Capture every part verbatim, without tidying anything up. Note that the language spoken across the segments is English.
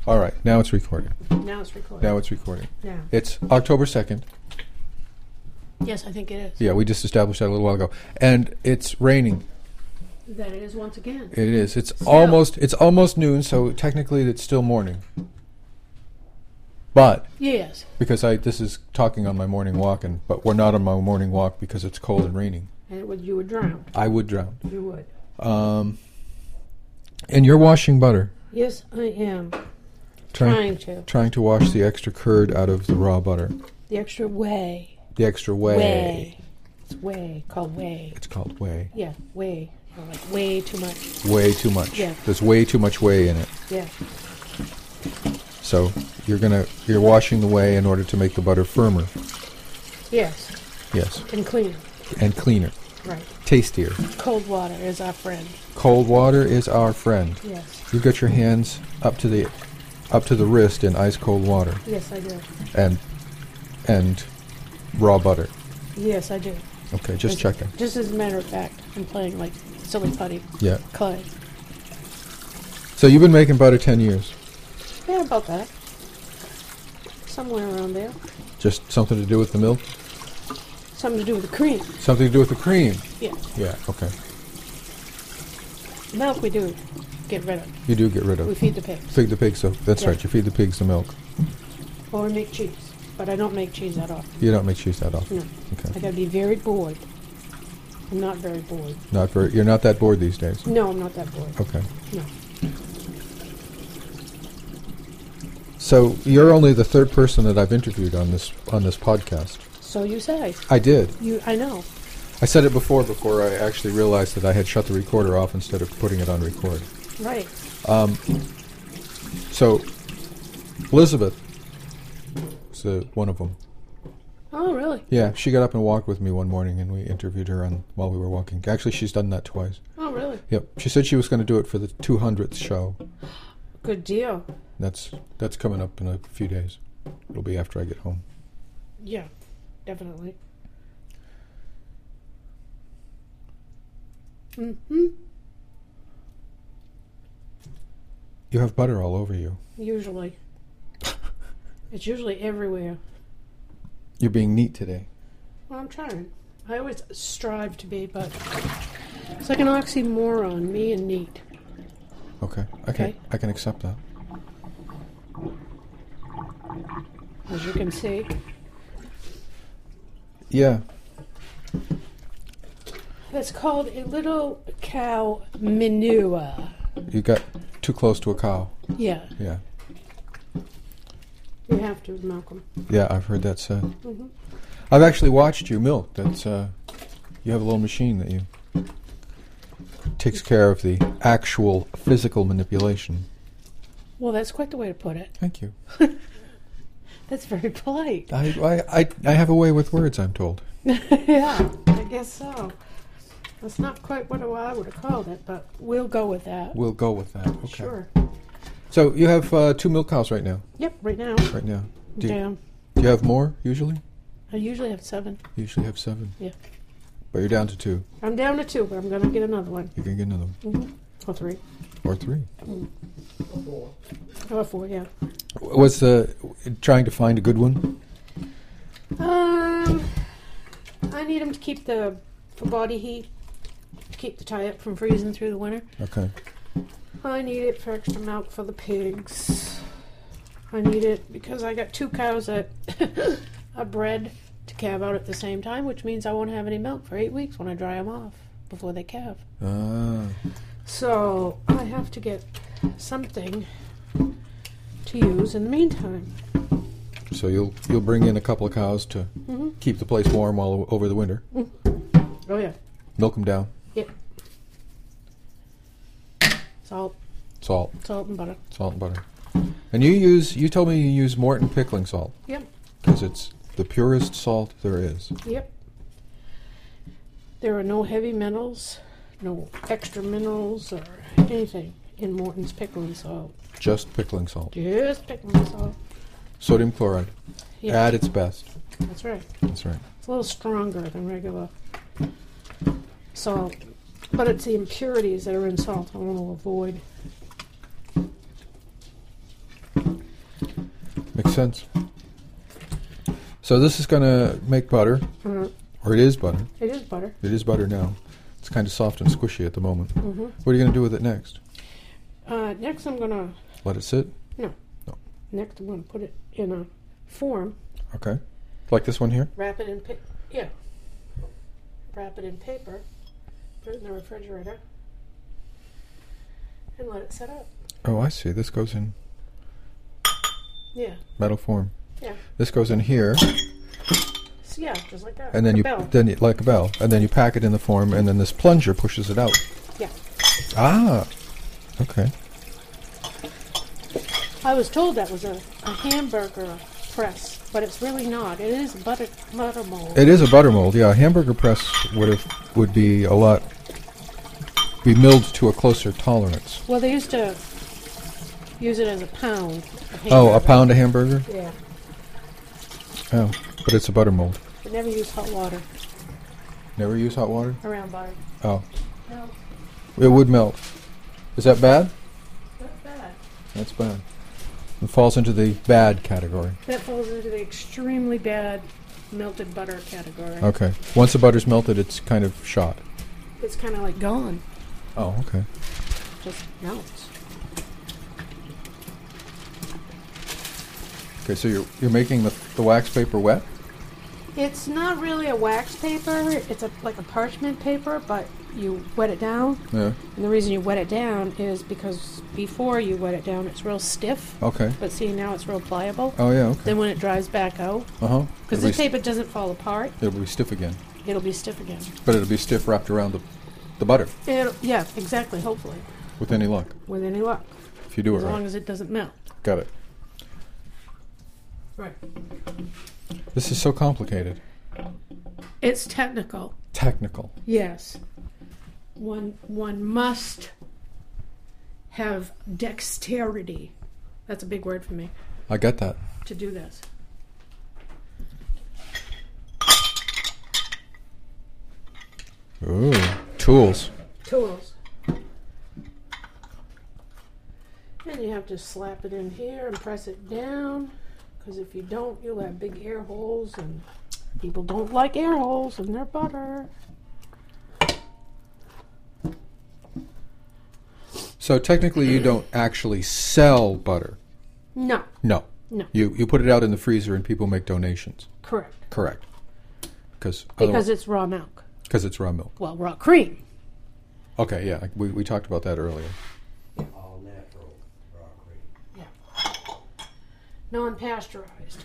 All right, now it's recording. Now it's recording. Now it's recording. Now. It's October second. Yes, I think it is. Yeah, we just established that a little while ago. And it's raining. That it is once again. It is. It's Still. almost it's almost noon, so technically it's still morning. But Yes. because I this is talking on my morning walk, and but we're not on my morning walk because it's cold and raining. And it would, you would drown. I would drown. You would. Um, and you're washing butter. Yes, I am. Trying, Trying to. Trying to wash the extra curd out of the raw butter. The extra whey. The extra whey. Whey. It's whey. Called whey. It's called whey. Yeah, whey. Or like way too much. Way too much. Yeah. There's way too much whey in it. Yeah. So you're gonna you're washing the whey in order to make the butter firmer. Yes. Yes. And cleaner. And cleaner. Right. Tastier. Cold water is our friend. Cold water is our friend. Yes. You've got your hands up to the up to the wrist in ice cold water. Yes, I do. And and raw butter. Yes, I do. Okay, just And checking. Just as a matter of fact, I'm playing like silly putty. Yeah. Clay. So you've been making butter ten years. Yeah, about that. Somewhere around there. Just something to do with the milk? Something to do with the cream. Something to do with the cream. Yeah. Yeah, okay. Milk we do get rid of. You do get rid We of. feed the pigs. Feed the pigs, so that's Yeah. right. You feed the pigs the milk. Or we make cheese. But I don't make cheese that often. You don't make cheese that often. No. I Okay. gotta be very bored. I'm not very bored. Not very. You're not that bored these days. No, I'm not that bored. Okay. No. So you're only the third person that I've interviewed on this on this podcast. So you say. I did. You I know. I said it before before I actually realized that I had shut the recorder off instead of putting it on record. Right. Um, so Elizabeth was uh, one of them. Oh, really? Yeah, she got up and walked with me one morning, and we interviewed her on while we were walking. Actually, she's done that twice. Oh, really? Yep. She said she was going to do it for the two hundredth show. Good deal. That's that's coming up in a few days. It'll be after I get home. Yeah, definitely. Mm-hmm. You have butter all over you. Usually. It's usually everywhere. You're being neat today. Well, I'm trying. I always strive to be, but it's like an oxymoron, me and neat. Okay. I can Okay. I can accept that. As you can see. Yeah. That's called a little cow manure. You got too close to a cow. Yeah, Yeah. you have to milk them. Yeah, I've heard that said. Mm-hmm. I've actually watched you milk. That's uh, you have a little machine that you takes care of the actual physical manipulation. Well, that's quite the way to put it. Thank you. That's very polite. I I I, I have a way with words, I'm told. Yeah, I guess so. That's not quite what I would have called it, but we'll go with that. We'll go with that. Okay. Sure. So you have uh, two milk cows right now. Yep, right now. Right now. Do you, Down. do you have more usually? I usually have seven. You usually have seven. Yeah. But you're down to two. I'm down to two, but I'm going to get another one. You can get another one. Mm-hmm. Or three. Or three. Or four, yeah. Was uh, trying to find a good one? Um, I need them to keep the, for body heat, to keep the tie up from freezing through the winter. Okay. I need it for extra milk for the pigs. I need it because I got two cows that are bred to calve out at the same time, which means I won't have any milk for eight weeks when I dry them off before they calve. Ah. So I have to get something to use in the meantime. So you'll you'll bring in a couple of cows to Mm-hmm. keep the place warm while over the winter. Oh yeah. Milk them down. Yep. Salt, Salt, salt and butter. salt and butter. And you use you told me you use Morton pickling salt Yep. because it's the purest salt there is. Yep. There are no heavy metals, no extra minerals or anything in Morton's pickling salt. Just pickling salt. Just pickling salt. Sodium chloride. Yeah, At its best. that's right. That's right. It's a little stronger than regular salt. But it's the impurities that are in salt I want to avoid. sense. So this is going to make butter, Mm-hmm. or it is butter. It is butter. It is butter now. It's kind of soft and squishy at the moment. Mm-hmm. What are you going to do with it next? Uh, next, I'm gonna Let it sit? no. No. Next, I'm gonna put it in a form. Okay. Like this one here? Wrap it in pa- yeah. Wrap it in paper. Put it in the refrigerator. And let it set up. Oh, I see. This goes in Yeah. metal form. Yeah. This goes in here, So yeah, just like that. and then Like a you bell. then you, like a bell, and then you pack it in the form, and then this plunger pushes it out. Yeah. Ah. Okay. I was told that was a, a hamburger press, but it's really not. It is a butter butter mold. It is a butter mold. Yeah, a hamburger press would have would be a lot be milled to a closer tolerance. Well, they used to use it as a pound. Of Oh, a hamburger. pound of hamburger? Yeah. Oh, but it's a butter mold. But never use hot water Never use hot water? around butter. Oh, No, it would melt. Is that bad? not bad. That's bad. It falls into the bad category. That falls into the extremely bad melted butter category. Okay. Once the butter's melted, it's kind of shot. It's kind of like gone. Oh, okay. Just melts. Okay, so you're you're making the the wax paper wet? It's not really a wax paper. It's a like a parchment paper, but you wet it down. Yeah. And the reason you wet it down is because before you wet it down, it's real stiff. Okay. But see, now it's real pliable. Oh yeah. Okay. Then when it dries back out, Uh huh. because this paper doesn't fall apart, It'll be stiff again, it'll be stiff again. but it'll be stiff wrapped around the the butter It'll, yeah, exactly. Hopefully, with any luck, with any luck, if you do it as right. long as it doesn't melt. Got it. Right. This is so complicated. It's technical. Technical. Yes. One one must have dexterity. That's a big word for me I get that. to do this. Ooh, tools. Tools. And you have to slap it in here and press it down, because if you don't, you'll have big air holes, and people don't like air holes in their butter. So technically, you don't actually sell butter. No, No. no, You you put it out in the freezer and people make donations. correct. Correct. Because Because it's raw milk. because it's raw milk. Well, raw cream. Okay, yeah, we we talked about that earlier. All natural raw cream. Yeah. Non-pasteurized.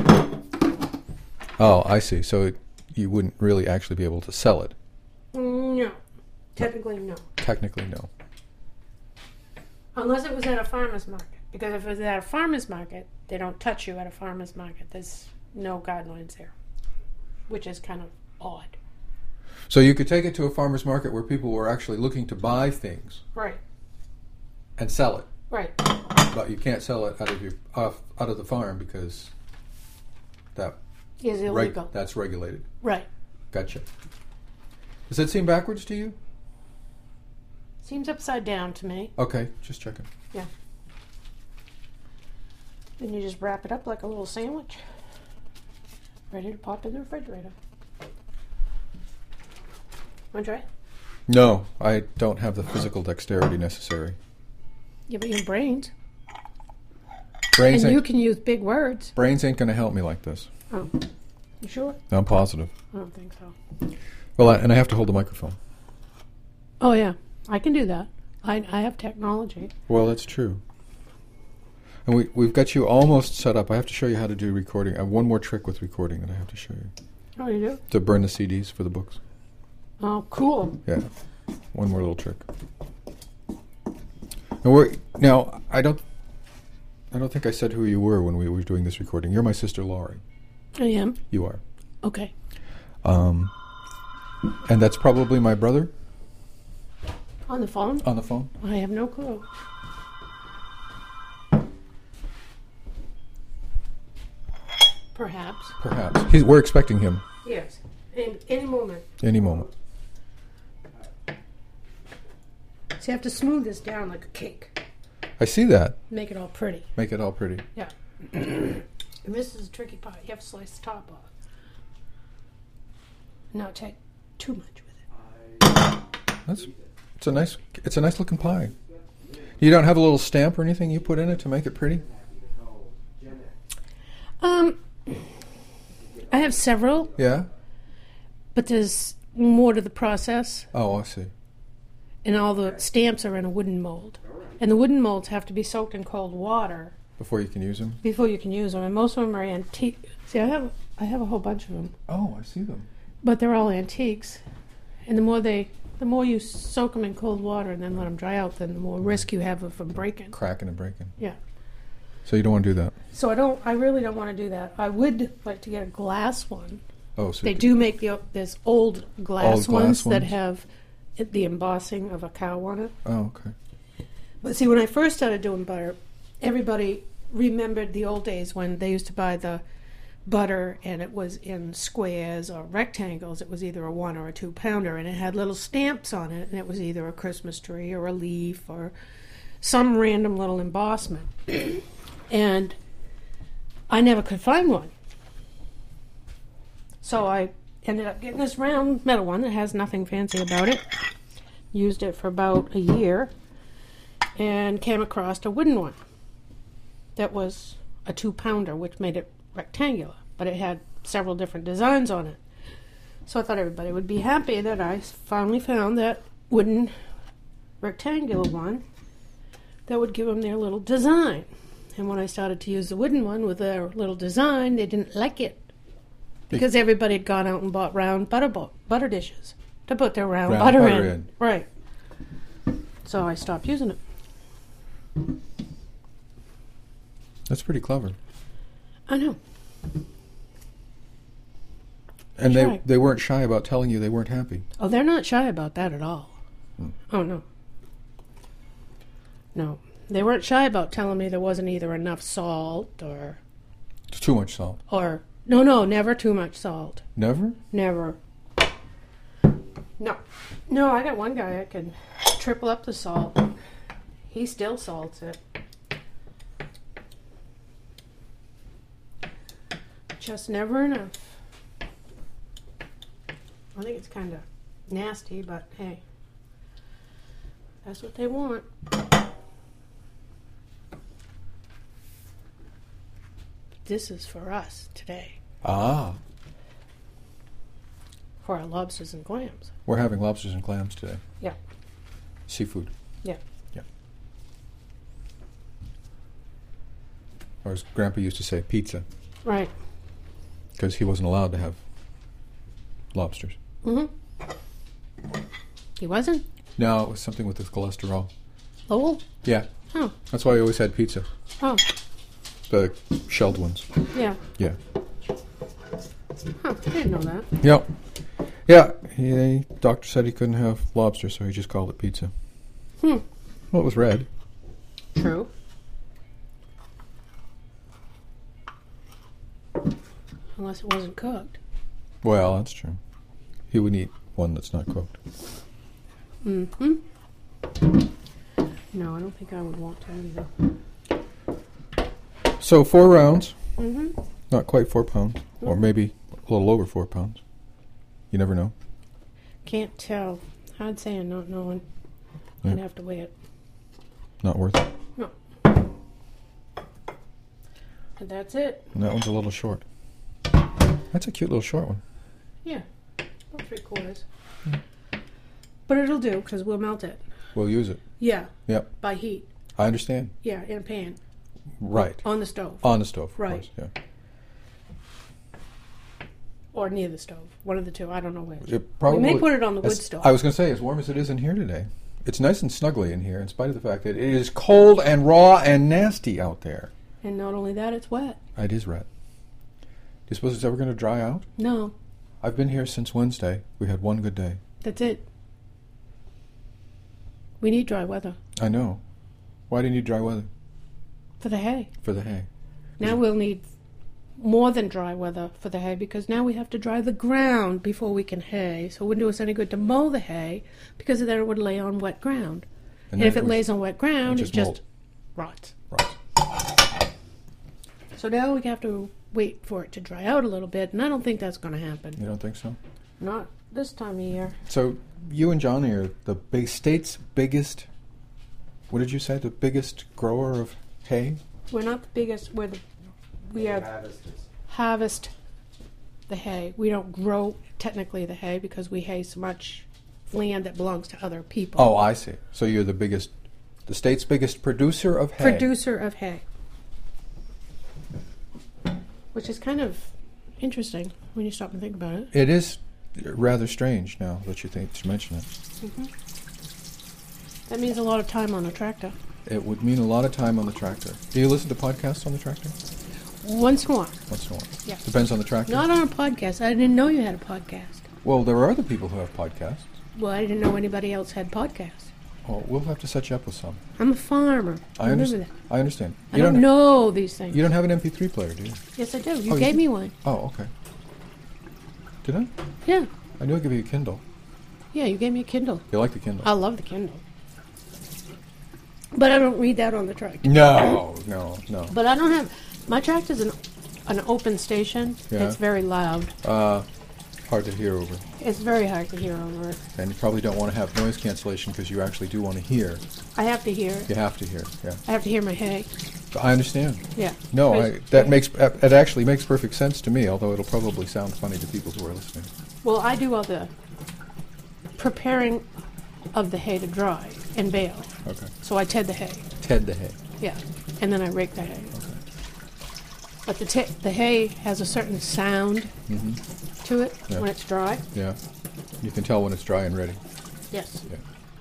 Oh, I see. So it, you wouldn't really actually be able to sell it. No. Technically, no. Technically, no. Unless it was at a farmer's market. Because if it was at a farmer's market, they don't touch you at a farmer's market. There's no guidelines there. Which is kind of odd. So you could take it to a farmer's market where people were actually looking to buy things Right. and sell it, Right. but you can't sell it out of your off, out of the farm because that Is reg- illegal. that's regulated. Right. Gotcha. Does that seem backwards to you? Seems upside down to me. Okay, just checking. Yeah. Then you just wrap it up like a little sandwich. Ready to pop in the refrigerator. Want to try? No, I don't have the physical dexterity necessary. Yeah, but you have brains. Brains And ain't, you can use big words. brains ain't going to help me like this. Oh. You sure? I'm positive. I don't think so. Well, I, and I have to hold the microphone. Oh, yeah. I can do that. I, I have technology. Well, that's true. And we, we've got you almost set up. I have to show you how to do recording. I have one more trick with recording that I have to show you. Oh, you do? To burn the C Ds for the books. Oh, cool. Yeah. One more little trick. And we're, now, I don't I don't think I said who you were when we were doing this recording. You're my sister Laurie. I am? You are. Okay. Um, and that's probably my brother On the phone? on the phone. I have no clue. Perhaps. Perhaps. He's, we're expecting him Yes. Any, any moment. any moment. So you have to smooth this down like a cake. I see that. Make it all pretty. Make it all pretty. Yeah. And this is a tricky part. You have to slice the top off. Not take too much with it. That's it's a nice it's a nice looking pie. You don't have a little stamp or anything you put in it to make it pretty? Um, I have several, Yeah? but there's more to the process, Oh, I see. and all the stamps are in a wooden mold. And the wooden molds have to be soaked in cold water Before you can use them? before you can use them, and most of them are antique. See, I have I have a whole bunch of them, Oh, I see them. but they're all antiques. And the more they, the more you soak them in cold water and then let them dry out, then the more risk you have of them breaking. Cracking and breaking. Yeah. So you don't want to do that? So I don't. I really don't want to do that. I would like to get a glass one. Oh, so They you- do make the there's old glass, Old glass ones, that ones? have it- the embossing of a cow on it. Oh, okay. But see, when I first started doing butter, everybody remembered the old days when they used to buy the butter and it was in squares or rectangles. It was either a one or a two pounder, and it had little stamps on it, and it was either a Christmas tree or a leaf or some random little embossment. And I never could find one. So I ended up getting this round metal one that has nothing fancy about it. Used it for about a year and came across a wooden one that was a two pounder, which made it rectangular, but it had several different designs on it. So I thought everybody would be happy that I finally found that wooden rectangular one that would give them their little design. And when I started to use the wooden one with their little design, they didn't like it because everybody had gone out and bought round butter bo- butter dishes to put their round, Round butter, butter in. in. Right. So I stopped using it. That's pretty clever. I know. And they, Right. they weren't shy about telling you they weren't happy. Oh, they're not shy about that at all. Hmm. Oh, no. No. They weren't shy about telling me there wasn't either enough salt or, It's too much salt. or, no, no, never too much salt. Never? Never. No. No, I got one guy that can triple up the salt. He still salts it. Just never enough. I think it's kind of nasty, but hey, that's what they want. This is for us today, Ah. for our lobsters and clams. We're having lobsters and clams today. Yeah. Seafood. Yeah. Yeah. Or as Grandpa used to say, pizza. Right. Because he wasn't allowed to have lobsters. Mm-hmm. He wasn't? No, it was something with his cholesterol. Lowell? Yeah. Oh. That's why he always had pizza. Oh. The shelled ones. Yeah. Yeah. Huh. I didn't know that. Yep. Yeah. He, the doctor said he couldn't have lobster, so he just called it pizza. Hmm. Well, it was red. True. Unless it wasn't cooked. Well, that's true. He would eat one that's not cooked. Mm-hmm. No, I don't think I would want to either. So four rounds, Mm-hmm. not quite four pounds, or maybe a little over four pounds. You never know. Can't tell. I'd say I'm not knowing. Yeah. I'd have to weigh it. Not worth it. No. And that's it. And that one's a little short. That's a cute little short one. Yeah. About three quarters. But it'll do, because we'll melt it. We'll use it. Yeah. Yep. By heat. I understand. Yeah, in a pan. Right. On the stove. On the stove, of Right. course. Yeah. Or near the stove. One of the two. I don't know which. It probably, we may put it on the wood as- stove. I was going to say, as warm as it is in here today, it's nice and snuggly in here, in spite of the fact that it is cold and raw and nasty out there. And not only that, it's wet. It is red. Do you suppose it's ever going to dry out? No. I've been here since Wednesday. We had one good day. That's it. We need dry weather. I know. Why do you need dry weather? For the hay. For the hay. Now we'll need more than dry weather for the hay, because now we have to dry the ground before we can hay. So it wouldn't do us any good to mow the hay, because then it would lay on wet ground. And, then if it would- lays on wet ground, it it just just molt. rots. Right. So now we have to wait for it to dry out a little bit, and I don't think that's going to happen. You don't think so? Not this time of year. So you and Johnny are the big state's biggest, what did you say, the biggest grower of hay? We're not the biggest. We're the we are Harvesters. harvest the hay. We don't grow technically the hay because we hay so much land that belongs to other people. Oh, I see. So you're the biggest, the state's biggest producer of hay. Producer of hay. Which is kind of interesting when you stop and think about it. It is rather strange now that you think to mention it. Mm-hmm. That means a lot of time on a tractor. It would mean a lot of time on the tractor. Do you listen to podcasts on the tractor? Once in a while. Once in a while. Yeah. Depends on the tractor. Not on a podcast. I didn't know you had a podcast. Well, there are other people who have podcasts. Well, I didn't know anybody else had podcasts. Oh, we'll have to set you up with some. I'm a farmer. I Remember understand. that. I understand. I don't, know these things. You don't have an M P three player, do you? Yes, I do. You Oh, you gave do? me one. Oh, okay. Did I? Yeah. I knew I'd give you a Kindle. Yeah, you gave me a Kindle. You like the Kindle? I love the Kindle. But I don't read that on the tractor. No, no, no. But I don't have... My tractor's an, an open station. Yeah. It's very loud. Uh, hard to hear over. It's very hard to hear over it. And you probably don't want to have noise cancellation because you actually do want to hear. I have to hear it. You have to hear, yeah. I have to hear my hay. I understand. Yeah. No, I, Because- that makes it actually makes perfect sense to me, although it'll probably sound funny to people who are listening. Well, I do all the preparing of the hay to dry and bale. Okay. So I ted the hay. Ted the hay. Yeah. And then I rake the hay. Okay. But the te- the hay has a certain sound hmm to it Yeah. when it's dry. Yeah. You can tell when it's dry and ready. Yes. Yeah.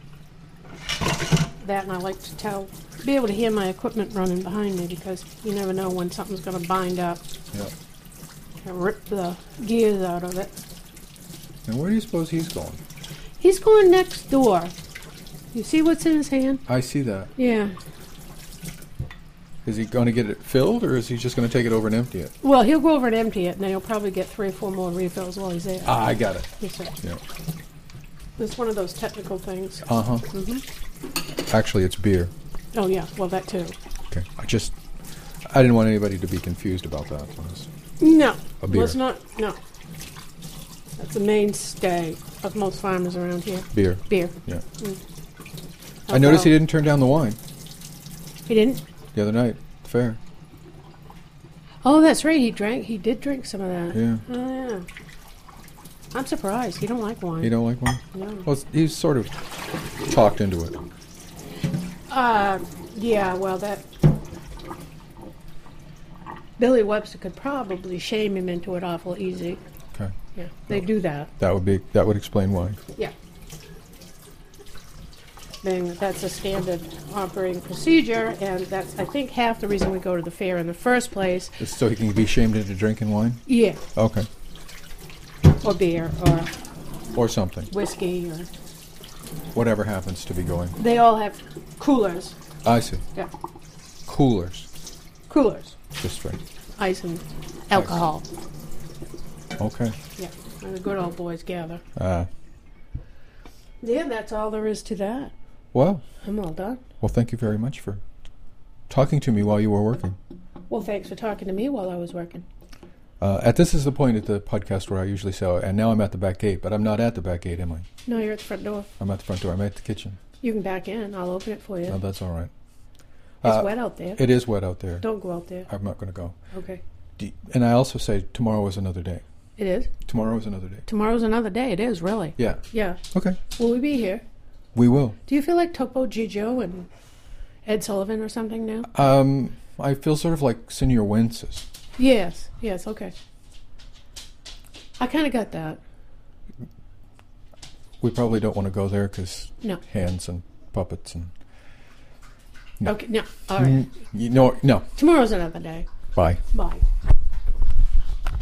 That, and I like to tell, be able to hear my equipment running behind me because you never know when something's going to bind up Yeah. and rip the gears out of it. And where do you suppose he's going? He's going next door. You see what's in his hand? I see that. Yeah. Is he going to get it filled, or is he just going to take it over and empty it? Well, he'll go over and empty it, and then he'll probably get three or four more refills while he's there. Ah, I got it. Yes, sir. Yeah. It's one of those technical things. Uh huh. hmm Actually, it's beer. Oh, yeah. Well, that too. Okay. I just, I didn't want anybody to be confused about that. It was No. A beer. Let's not. No. That's the mainstay of most farmers around here. beer. Beer. Yeah. Mm. I noticed he Alcohol. didn't turn down the wine He didn't? the other night. Fair. Oh, that's right. He drank. He did drink some of that. Yeah. Oh, yeah. I'm surprised. He don't like wine. You don't like wine? No. Well, it's- he's sort of talked into it. Uh, yeah. Well, that Billy Webster could probably shame him into it awful easy. Okay. Yeah, they do that. That would be. That would explain why. Yeah. Being that that's a standard operating procedure, and that's, I think, half the reason we go to the fair in the first place. Just so he can be shamed into drinking wine. Yeah. Okay. Or beer, or Or something. whiskey, or... Whatever happens to be going. They all have coolers. I see. Yeah. Coolers. Coolers. Just right. Ice and alcohol. Okay. Yeah. And the good old boys gather. Uh, Yeah, that's all there is to that. well, I'm all done. well, thank you very much for talking to me while you were working. Well, thanks for talking to me while I was working. Uh, at this is the point at the podcast where I usually say, oh, and now I'm at the back gate, but I'm not at the back gate, am I? No, you're at the front door. I'm at the front door. I'm at the kitchen. You can back in. I'll open it for you. No, that's all right. It's Uh, wet out there. It is wet out there. Don't go out there. I'm not going to go. Okay. Do you- and I also say tomorrow is another day. It is? Tomorrow is another day. Tomorrow's another day. It is, really. Yeah. Yeah. Okay. Will we be here? We will. Do you feel like Topo Gigio and Ed Sullivan or something now? Um, I feel sort of like Senior Wences. Yes. Yes, okay. I kind of got that. We probably don't want to go there because No. hands and puppets and. No. Okay, no. All right. Mm, you know, no. Tomorrow's another day. Bye. Bye.